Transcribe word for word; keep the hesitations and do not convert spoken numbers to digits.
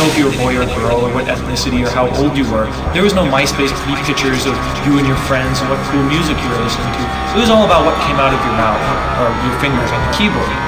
know if you were a boy or a girl or what ethnicity or how old you were. There was no MySpace pictures of you and your friends and what cool music you were listening to. It was all about what came out of your mouth or your fingers on the keyboard.